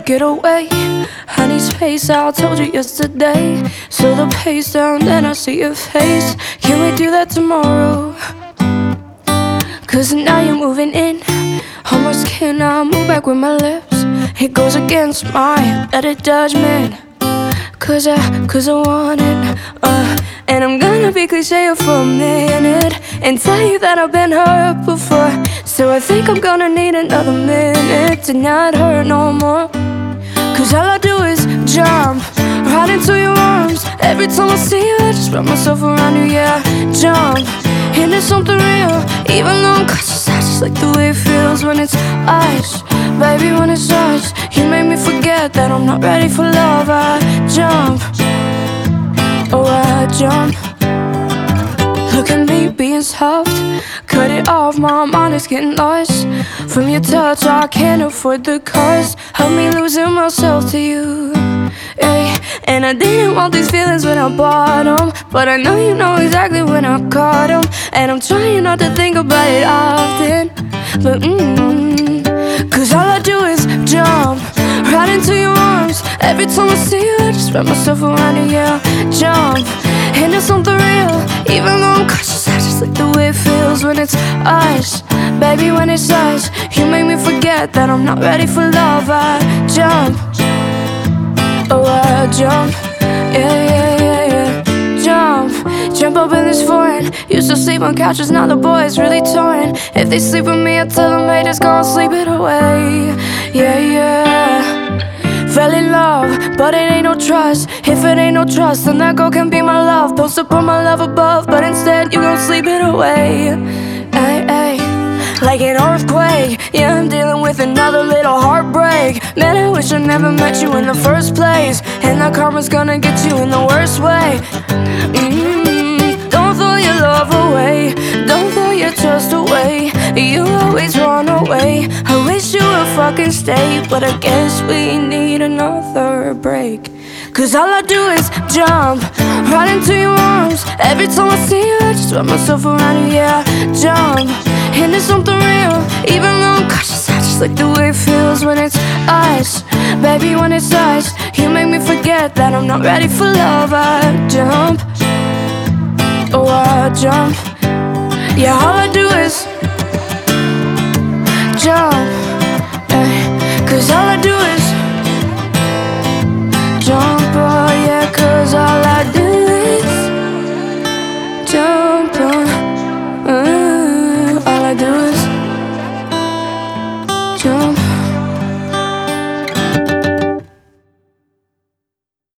get away. I need space, I told you yesterday. Slow the pace down, then I see your face. Can we do that tomorrow? Cause now you're moving in on my skin, I move back with my lips. It goes against my better judgment. Cause I want it, and I'm gonna be cliche for a minute and tell you that I've been hurt before. So I think I'm gonna need another minute to not hurt no more. Cause all I do is jump right into your arms. Every time I see you, I just wrap myself around you, yeah. Jump into something real, even though I'm cautious. I just like the way it feels when it's ice. Baby, when it's us, you make me forget that I'm not ready for love. I jump, oh I jump. Look at me being soft, cut it off, my mind is getting lost. From your touch, I can't afford the cost of me losing myself to you, hey. And I didn't want these feelings when I bought them, but I know you know exactly when I caught them. And I'm trying not to think about it often, but cause all I do is jump right into your arms. Every time I see you, I just wrap myself around you, yeah. Jump into something real, even though I'm cautious. I just like the way it feels when it's us. Baby, when it's us, you make me forget that I'm not ready for love. I jump, oh I jump, yeah. Jump up in this foreign. Used to sleep on couches, now the boys really torn. If they sleep with me, I tell them, hey, just go and sleep it away, yeah. Fell in love, but it ain't no trust. If it ain't no trust, then that girl can be my love. Post up on my love above, but instead you gon' sleep it away, ay. Like an earthquake, yeah, I'm dealing with another little heartbreak. Man, I wish I never met you in the first place, and that karma's gonna get you in the worst way. Don't throw your love away, don't throw your trust away. You always run away. I wish you would fucking stay, but I guess we need another break. Cause all I do is jump right into your arms. Every time I see you, I just wrap myself around you, yeah. Jump into something real, even though I'm cautious. I just like the way it feels when it's us. Baby, when it's us, you make me forget that I'm not ready for love. I jump, oh I jump, yeah. All I do is jump, cause all I do is jump, oh yeah. Cause all I do is jump.